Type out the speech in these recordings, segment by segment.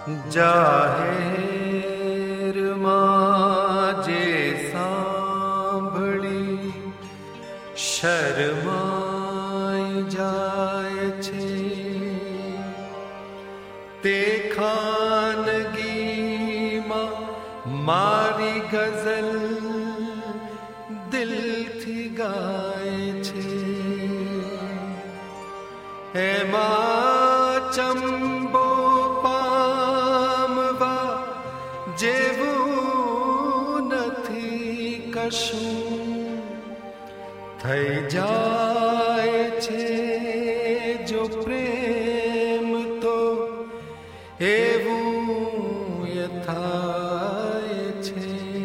જાહેર માં જે સાંભળી શરમાઈ જાય છે, તે ખાનગીમાં મારી ગઝલ દિલથી ગાય છે. એમાં ચંબો પામવા જેવું નથી કશું, થઈ જાય છે જો પ્રેમ તો એવું યથાય છે.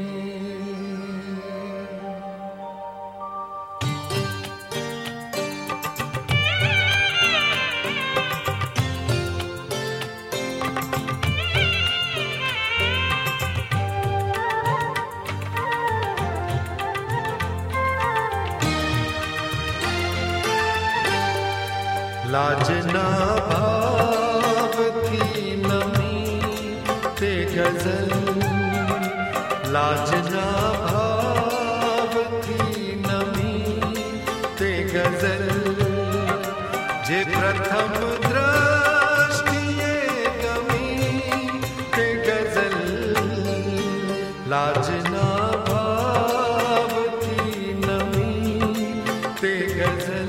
લાજના ભાવથી નમી તે ગઝલ, લાજના ભાવથી નમી તે ગઝલ, જે પ્રથમ દ્રષ્ટિએ ગમી તે ગઝલ, લાજના ભાવથી નમી તે ગઝલ.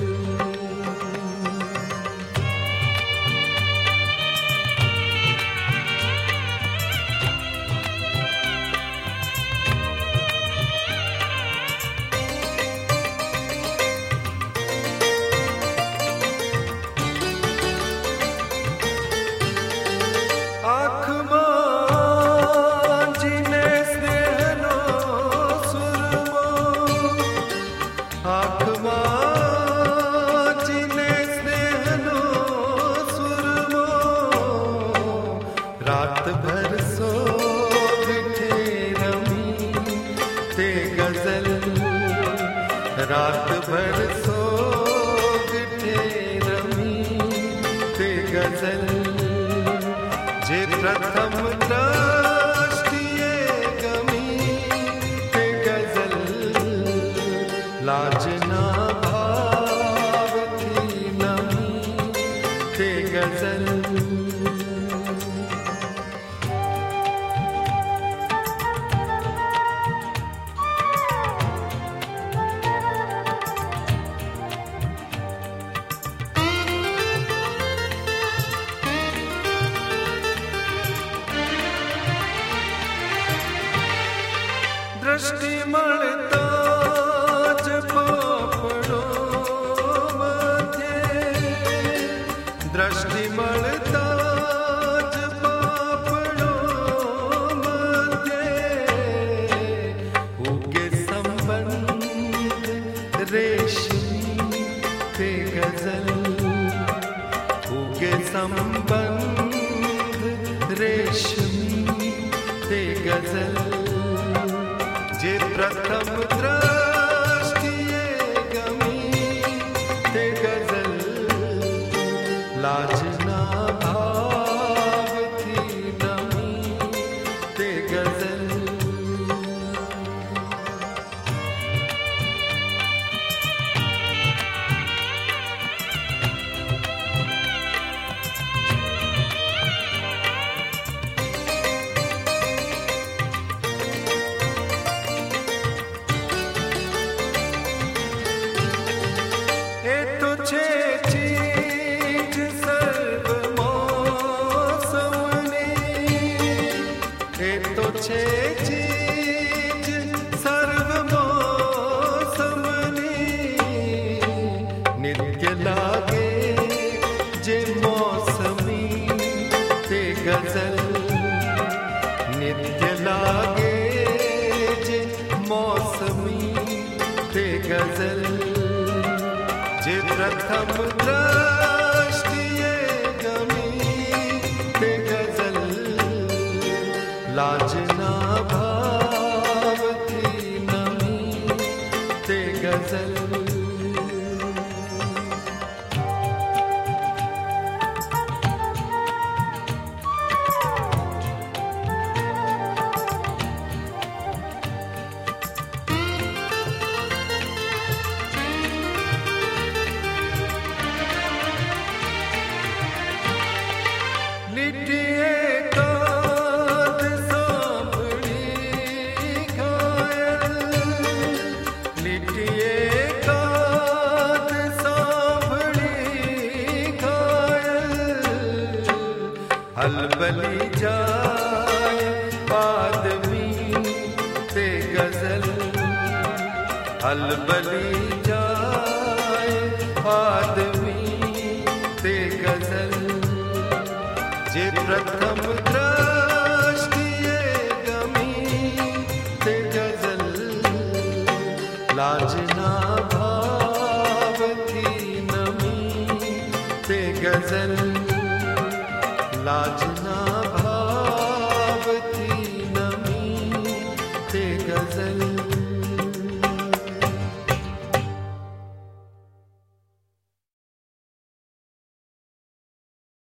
रात भर सो बिठे रमी ते गजल, रात भर सो बिठे रमी ते गजल, जे प्रथम दृष्टिए गमी ते गजल, लाजना भावथी नमी ते गजल. दृष्टि मळता ज पापड़ो मध्य, दृष्टि मळता ज पापड़ो मध्य, उगे संबंध रेशमी ते गजल, उगे संबंध रेशमी ते गजल, जे प्रथम दृष्टिए गमी ते गजल, लाजना भावथी नमी ते गजल. नित्य लागे जे मौसमी ते गजल, नित्य लागे जे मौसमी ते गजल, जे प्रथम दृष्टिए गमी ते गजल, लाजना भावथी नमी ते गजल. अलबली जाए आदमी ते गजल, अलबली जाए आदमी ते गजल। जे प्रथम दृष्टिए गमी ते गजल, लाजना भाव थी नमी ते गजल, लाजना भाव थी नमी ते गजल।